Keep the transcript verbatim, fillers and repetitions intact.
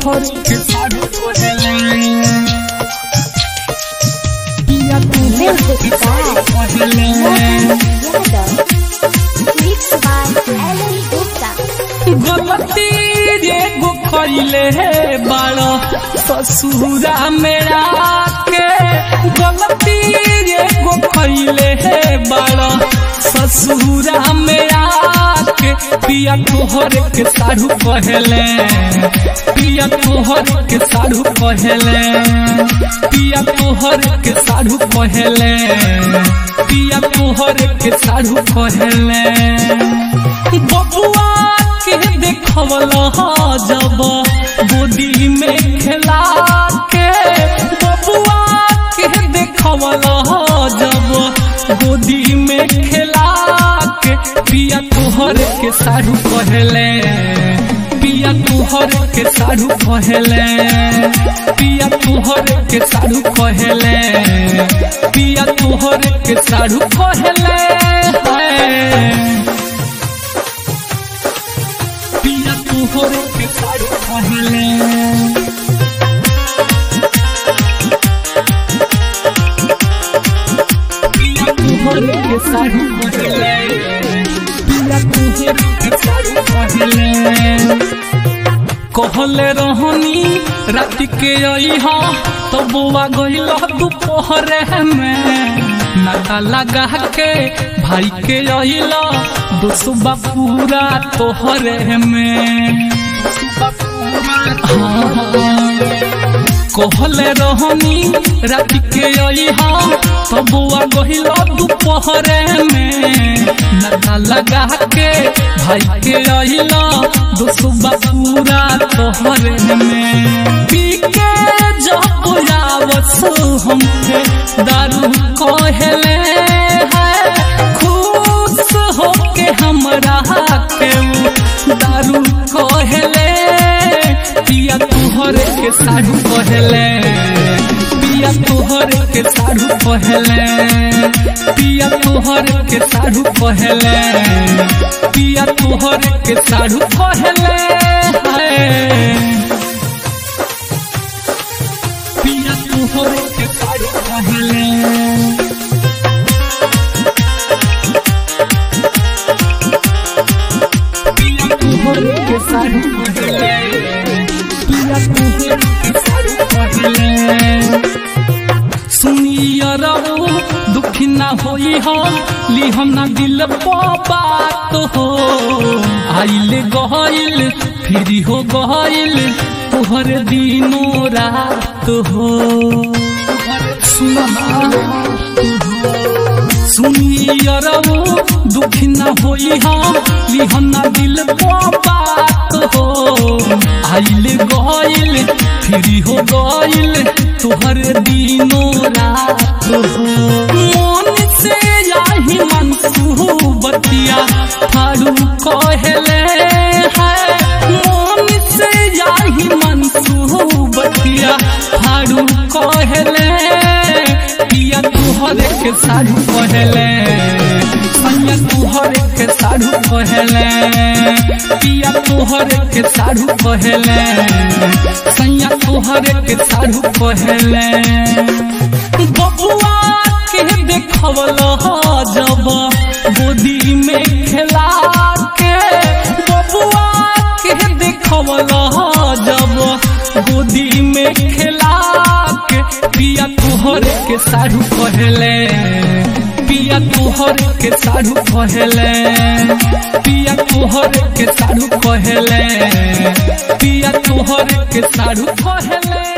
तोहर के सारू कहले पिया तोहर के सारू कहले Mixed by Alan Gupta. गलती रे गो खइले बाड़ा ससुरा मेरा के गलती रे गो खइले बाड़ा ससुरा मेरा के पिया तोहर के सारू कहले पिया तोहर के सारू कहले पिया तोहर के सारू कहले पिया तोहर के सारू कहले बबुआ के देखवला जब गोदी में खेला के बबुआ के देखवला जब गोदी में खेला के पिया तोहर के सारू कहले पिया तोहर के सारू कहले पिया तोहर के सारू कहले पिया तोहर के सारू कहले पिया तोहर के सारू कहले पिया तोहर के सारू कहले पिया तोहर के सारू कहले कहले रहनी रात के अइहा तो बुआ गइल दोपहर में नाता लगा के भाई के अइल दोसबा पूरा तोहरे में कहले रहनी रात के अइहा तो बुआ गइल दोपहर में नाता लगा के भाई के अइल दोसबा पूरा तोहरे में पी के जब आवस हमके दारू कहले है खुश होके हमरा के दारू कहले पिया तोहर के सारू कहले पिया तोहर के सारू कहले पिया तोहर के सारू कहले पिया तोहर के सारू कहले पिया तोहर के सारू कहले पिया तोहर के सारू कहले पिया तोहर के सारू कहले सुनिया रहो दुखी ना होई हो ली हम ना दिल बात हो आइले गइल फिर हो गइल तोहर दिनों रात हो सुना सुनिया रहो दुखी ना होई हो ली हम ना दिल बात हो आइले गइल फिर हो गइल तोहर दिनों रात हो मन से यही मनसूबतिया थारू कहले है मन से यही मनसूबतिया थारू कहले पिया तोहर के सारू कहले सैया तोहर के सारू कहले पिया तोहर के सारू कहले सैया तोहर के सारू कहले बबुआ के देखवला जब गोदी में खेला के बबुआ के देखवला जब गोदी में खेला के पिया तोहर के सारू कहले पिया तोहर के सारू कहले पिया तोहर के सारू कहले पिया तोहर के सारू कहले।